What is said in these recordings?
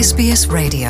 SBS Radio.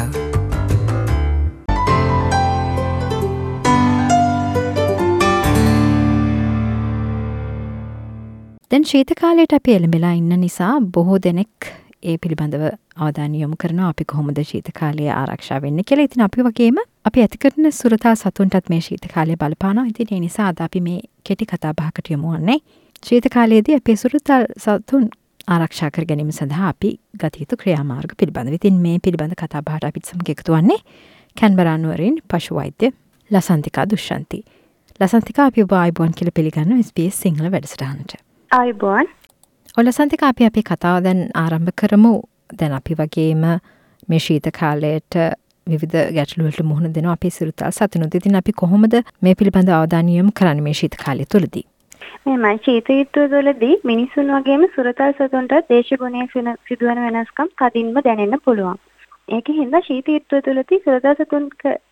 දැන් ශීත කාලයට අපි එළඹලා ඉන්න නිසා බොහෝ දෙනෙක් ඒ පිළිබඳව අවධානය යොමු කරනවා අපි කොහොමද ශීත කාලයේ ආරක්ෂා වෙන්නේ කියලා. ඉතින් අපි වගේම අපි ඇති කරන සුරතල් සතුන්ටත් මේ ශීත කාලය බලපානවා. ඉතින් ඒ නිසා අද අපි මේ කෙටි කතා බහකට යමු වන්නේ ශීත කාලයේදී අපේ සුරතල් සතුන් ආරක්ෂා කර ගැනීම සඳහා අපි ගත යුතු ක්‍රියාමාර්ග පිළිබඳව. ඉතින් මේ පිළිබඳ කතා බහට අපිත් සමග එකතු වන්නේ කැන්බරා නුවරින් පශු වෛද්‍ය ලසන්තිකා දුෂ්‍යන්ති. ලසන්තිකා අපි ඔබ ආයුබෝවන් කියලා පිළිගන්නවා SBS සිංහල වැඩසටහනට. ආයුබෝවන්. ලසන්තිකා අපි අපේ කතාව දැන් ආරම්භ කරමු. දැන් අපි වගේම මේ ශීත කාලයට විවිධ ගැටලු වලට මුහුණ දෙනවා අපේ සුරතල් සතුනුත්. ඉතින් අපි කොහොමද මේ පිළිබඳ අවධානය යොමු කරන්නේ මේ ශීත කාලය තුලදී? මෙහෙමයි, ශීත ඍතුව තුළදී මිනිසුන් වගේම සුරතල් සතුන්ට දේශගුණයේ සිදුවන වෙනස්කම් තදින්ම දැනෙන්න පුළුවන්. ඒකෙන්ද ශීත ඍතුව තුළදී සුරතල් සතුන්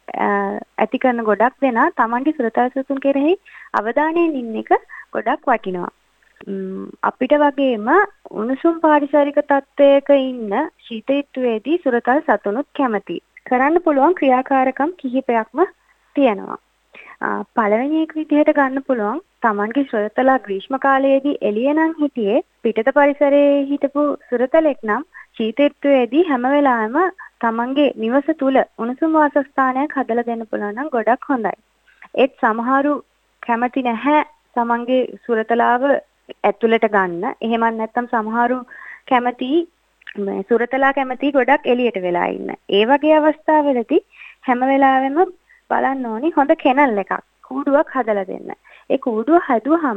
ඇති කරන ගොඩක් දෙනා තමන්ගේ සුරතල් සතුන් කෙරෙහි අවධානයෙන් ඉන්න එක ගොඩක් වටිනවා. අපිට වගේම උණුසුම් පාරිසරික තත්ත්වයක ඉන්න ශීත ඍතුවේදී සුරතල් සතුනුත් කැමති. කරන්න පුළුවන් ක්‍රියාකාරකම් කිහිපයක්ම තියෙනවා. පළවෙනි එක විදිහට ගන්න පුළුවන් තමන්ගේ සුරතලා ග්‍රීෂ්ම කාලයේදී එළිය නම් හිටියේ පිටත පරිසරයේ හිටපු සුරතලෙක් නම් ශීත ඍතුවේදී හැම වෙලාවෙම තමන්ගේ නිවස තුල උණුසුම් වාසස්ථානයක් හදලා දෙන්න පුළුවන් නම් ගොඩක් හොඳයි. ඒත් සමහරු කැමති නැහැ තමන්ගේ සුරතලාව ඇතුළට ගන්න. එහෙම නැත්නම් සමහරු කැමති සුරතලා කැමති ගොඩක් එළියට වෙලා ඉන්න. ඒ වගේ අවස්ථාවලදී හැම වෙලාවෙම බලන්න ඕනි හොඳ කෙනල් එකක් කූඩුවක් හදලා දෙන්න. ඒ කූඩුව හදුවහම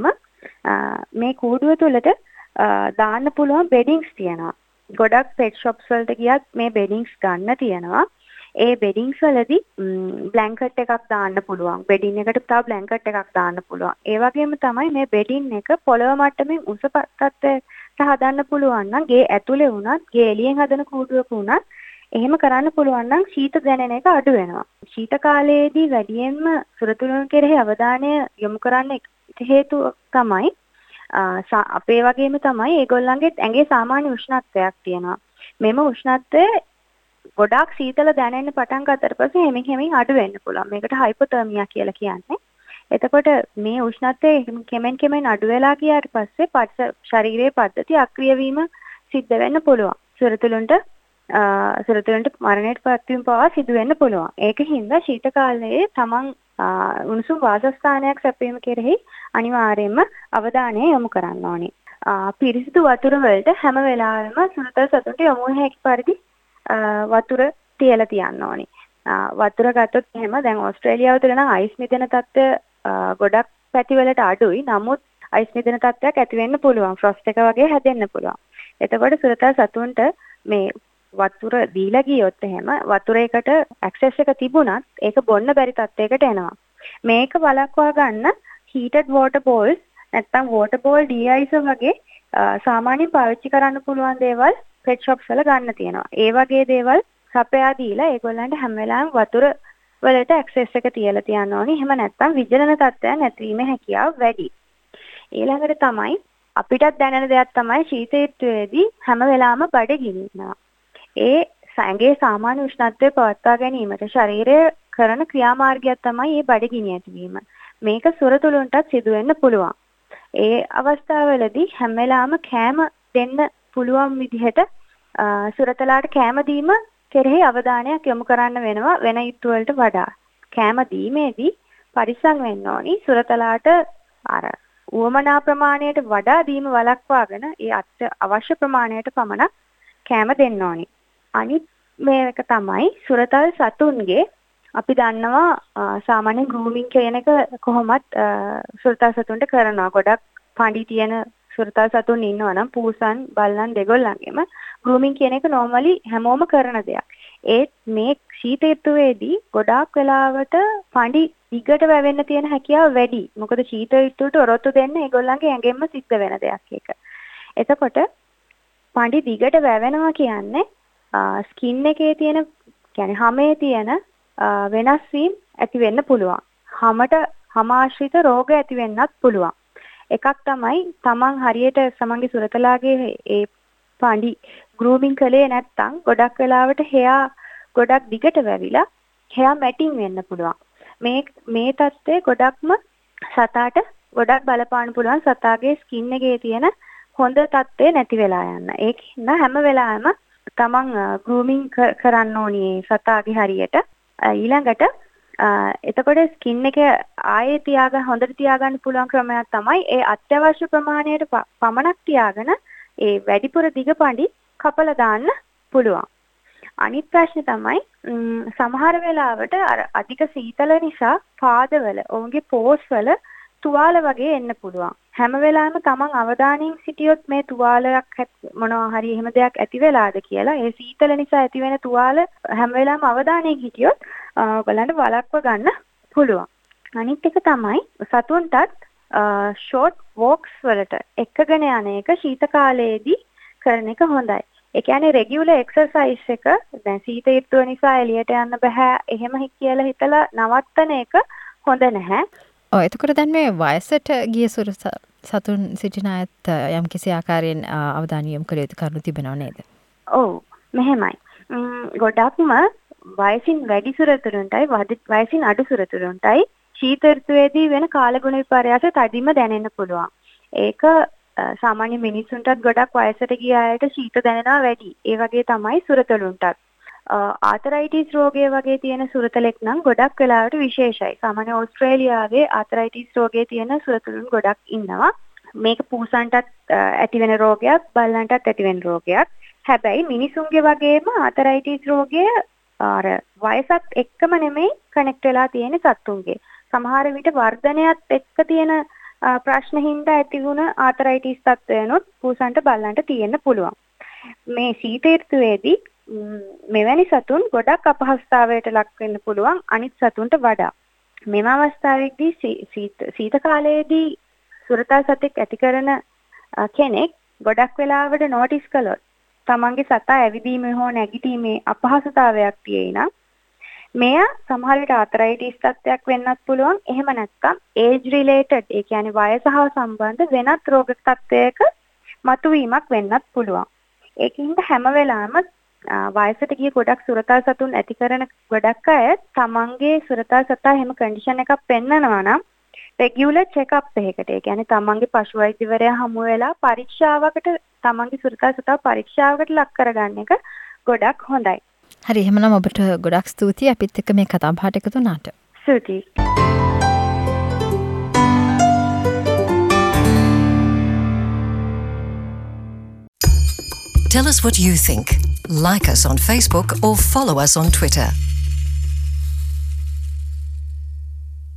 මේ කූඩුව තුළට දාන්න පුළුවන් බෙඩින්ග්ස් තියෙනවා. ගොඩක් පෙට් ෂොප්ස් වලට ගියත් මේ බෙඩින්ග්ස් ගන්න තියෙනවා. ඒ බෙඩින්ග්ස් වලදී බ්ලැන්කට් එකක් දාන්න පුළුවන්. බෙඩින් එකට තව බ්ලැන්කට් එකක් දාන්න පුළුවන්. ඒ වගේම තමයි මේ බෙඩින් එක පොළව මට්ටමින් උස තත්ත්වයට හදන්න පුළුවන් නම් ගේ ඇතුලේ වුණත් ගේ එළියෙන් හදන කූඩුවක වුණත් එහෙම කරන්න පුළුවන් නම් ශීත දැනෙන එක අඩු වෙනවා. ශීත කාලයේදී වැඩියෙන්ම සුරතලුන් කෙරෙහි අවධානය යොමු කරන්න හේතුව තමයි අපේ වගේම තමයි ඒගොල්ලන්ගේ ඇඟේ සාමාන්‍ය උෂ්ණත්වයක් තියෙනවා. මෙම උෂ්ණත්වය ගොඩාක් සීතල දැනෙන්න පටන් ගත්තට පස්සේ හැමින් අඩු වෙන්න පුළුවන්. මේකට හයිපෝතර්මියා කියලා කියන්නේ. එතකොට මේ උෂ්ණත්වය කෙමෙන් අඩු වෙලා ගියාට පස්සේ ශරීරයේ පද්ධති අක්‍රිය වීම සිද්ධ වෙන්න පුළුවන්. සුරතලුන්ට මරණයට පත්වීම පවා සිදු වෙන්න පුළුවන්. ඒකින්ද ශීත කාලයේ තමන් උණුසුම් වාසස්ථානයක් සැපයීම කෙරෙහි අනිවාර්යයෙන්ම අවධානය යොමු කරන්න ඕනේ. පිරිසිදු වතුර වලට හැම වෙලාවෙම සුරතල් සතුන්ට යොමු හැකි පරිදි වතුර තියලා තියන්න ඕනේ. වතුර ගත්තොත් එහෙම දැන් ඕස්ට්‍රේලියාව තුළ නම් අයිස් මිදෙන තත්ත්වය ගොඩක් පැතිවලට අඩුයි. නමුත් අයිස් මිදෙන තත්ත්වයක් ඇති වෙන්න පුළුවන්. ෆ්‍රොස්ට් එක වගේ හැදෙන්න පුළුවන්. එතකොට සුරතල් සතුන්ට මේ වතුර දීලා ගියොත් එහෙම වතුරේකට ඇක්සස් එක තිබුණත් ඒක බොන්න බැරි තත්යකට එනවා. මේක වළක්වා ගන්න heated water bowls නැත්නම් water bowl de-icer වගේ සාමාන්‍යයෙන් පාවිච්චි කරන්න පුළුවන් දේවල් pet shops වල ගන්න තියෙනවා. ඒ වගේ දේවල් සපයා දීලා ඒගොල්ලන්ට හැම වෙලාවෙම වතුර වලට ඇක්සස් එක තියලා තියන්න ඕනේ. එහෙම නැත්නම් විජලන තත්ත්වයන් නැතිවීමේ හැකියාව වැඩි. ඊළඟට තමයි අපිටත් දැනෙන දෙයක් තමයි ශීත ඍතුවේදී හැම වෙලාවෙම බඩගිනි වෙනවා. ඒ ඇඟේ සාමාන්‍ය උෂ්ණත්වය පවත්වා ගැනීමට ශරීරය කරන ක්‍රියාමාර්ගයක් තමයි මේ බඩගිනි ඇතිවීම. මේක සුරතලුන්ටත් සිදු වෙන්න පුළුවන්. ඒ අවස්ථාවවලදී හැම වෙලාවෙම කෑම දෙන්න පුළුවන් විදිහට සුරතලාට කෑම දීම කෙරෙහි අවධානයක් යොමු කරන්න වෙනවා වෙන ඍතු වලට වඩා. කෑම දීමේදී පරිස්සම් වෙන්න ඕනි. සුරතලාට අර උවමනා ප්‍රමාණයට වඩා දීම වළක්වාගෙන ඒ අවශ්‍ය ප්‍රමාණයට පමණ කෑම දෙන්න ඕනි. අනිත් මේක තමයි සුරතල් සතුන්ගේ අපි දන්නවා සාමාන්‍ය ගෲමින් කියන එක කොහොමත් සුරතල් සතුන්ට කරනවා. ගොඩක් පඬි තියෙන සුරතල් සතුන් ඉන්නවා නම් පූසන් බල්ලන් දෙගොල්ලන්ගෙම ගෲමින් කියන එක නෝමලි හැමෝම කරන දෙයක්. ඒත් මේ ශීත ඍතුවේදී ගොඩාක් වෙලාවට පඬි දිගට වැවෙන්න තියෙන හැකියාව වැඩි. මොකද ශීත ඍතුවට ඔරොත්තු දෙන්න ඒගොල්ලන්ගේ ඇඟෙන්ම සිද්ධ වෙන දෙයක් ඒක. එතකොට පඬි දිගට වැවෙනවා කියන්නේ ස්කින් එකේ තියෙන කියන්නේ හමේ තියෙන වෙනස් වීම ඇති වෙන්න පුළුවන්. හම ආශ්‍රිත රෝග ඇති වෙන්නත් පුළුවන්. එකක් තමයි තමන් හරියට සමන්ගේ සුරතලාගේ ඒ පඬි ගෲමින් කළේ නැත්නම් ගොඩක් වෙලාවට hair ගොඩක් දිගට වැවිලා hair matting වෙන්න පුළුවන්. මේ තත්ත්වය ගොඩක්ම සතාට ගොඩක් බලපාන්න පුළුවන් සතාගේ ස්කින් එකේ තියෙන හොඳ තත්ත්වය නැති වෙලා යන්න. ඒකින්ද හැම වෙලාවෙම තමන් ගෲමින් කරන්න ඕනේ සතාගේ හරියට. ඊළඟට එතකොට ස්කින් එක ආයේ හොඳට තියාගන්න පුළුවන් ක්‍රමයක් තමයි ඒ අත්‍යවශ්‍ය ප්‍රමාණයට පමණක් තියාගෙන ඒ වැඩිපුර දිග පඬි කපලා දාන්න පුළුවන්. අනිත් ප්‍රශ්නේ තමයි සමහර වෙලාවට අර අධික සීතල නිසා පාදවල ඔවුන්ගේ පෝස් වල තුවාල වගේ එන්න පුළුවන්. හැම වෙලාවෙම තමන් අවධානයෙන් සිටියොත් මේ තුවාලයක් මොනවා හරි එහෙම දෙයක් ඇති වෙලාද කියලා ඒ සීතල නිසා ඇති වෙන තුවාල හැම වෙලාවෙම අවධානයෙන් හිටියොත් ඔයගලන්ට වළක්ව ගන්න පුළුවන්. අනිත් එක තමයි සතුන්ටත් ෂෝට් වෝක්ස් වලට එක්කගෙන යන එක ශීත කාලයේදී කරන එක හොඳයි. ඒ කියන්නේ රෙගියුලර් එක්සර්සයිස් එක දැන් සීත ඍතුව නිසා එළියට යන්න බෑ එහෙම කියලා හිතලා නවත්තන එක හොඳ නැහැ. එතකොට දැන් මේ වයසට ගිය සතුන් සිටින අයත් යම්කිසි ආකාරයෙන් අවධානය යොමු කළ යුතු කරුණු තිබෙනව නේද? ඔව් මෙහෙමයි. ගොඩක්ම වයසින් වැඩි සුරතරුන්ටයි වයසින් අඩු සුරතරුන්ටයි ශීත ඍතුවේදී වෙන කාලගුණ විපර්යාස තදින්ම දැනෙන්න පුළුවන්. ඒක සාමාන්‍ය මිනිස්සුන්ටත් ගොඩක් වයසට ගිය අයට ශීත දැනෙනවා වැඩි. ඒ වගේ තමයි සුරතලුන්ටත්. ආතරයිටිස් රෝගය වගේ තියෙන සුරතලෙක් නම් ගොඩක් වෙලාවට විශේෂයි. සාමාන්‍ය ඕස්ට්‍රේලියාවේ ආතරයිටිස් රෝගය තියෙන සුරතලුන් ගොඩක් ඉන්නවා. මේක පූසන්ටත් ඇති වෙන රෝගයක්, බල්ලන්ටත් ඇති වෙන රෝගයක්. හැබැයි මිනිසුන්ගේ වගේම ආතරයිටිස් රෝගය අර වයසත් එක්කම නෙමෙයි කනෙක්ට් වෙලා තියෙන සත්තුන්ගේ. සමහර විට වර්ධනයත් එක්ක තියෙන ප්‍රශ්න හින්දා ඇති වුණ ආතරයිටිස් තත්ත්වයනොත් පූසන්ට බල්ලන්ට තියෙන්න පුළුවන්. මේ සීත ඍතුවේදී මෙවැනි සතුන් ගොඩක් අපහසුතාවයට ලක් වෙන්න පුළුවන් අනිත් සතුන්ට වඩා. මෙම අවස්ථාවේදී සීත කාලයේදී සුරතා සතෙක් ඇති කරන කෙනෙක් ගොඩක් වෙලාවට නෝටිස් කළොත් තමන්ගේ සතා ඇවිදීමේ හෝ නැගිටීමේ අපහසුතාවයක් තියෙයි නම් මෙය සමහර විට ආතරයිටිස් තත්ත්වයක් වෙන්නත් පුළුවන්. එහෙම නැත්නම් ඒජ් රිලේටඩ් ඒ කියන්නේ වයස හා සම්බන්ධ වෙනත් රෝග තත්ත්වයක මතුවීමක් වෙන්නත් පුළුවන්. ඒකින්ද හැම වෙලාවෙම වයසට ගිය ගොඩක් සුරතා සතුන් ඇති කරන ගොඩක් අය තමන්ගේ සුරතා සතා හැම කන්ඩිෂන් එකක් පෙන්නනවා නම් රෙගියුලර් චෙක්අප් එකකට ඒ කියන්නේ තමන්ගේ පශු වෛද්‍යවරයා හමු වෙලා පරීක්ෂාවකට තමන්ගේ සුරතා සතා පරීක්ෂාවකට ලක් කරගන්න එක ගොඩක් හොඳයි. හරි එහෙනම් ඔබට ගොඩක් ස්තුතියි අපිත් එක්ක මේ කතා බහට එකතු වුණාට. ස්තුතියි. Tell us what you think. Like us on Facebook or follow us on Twitter.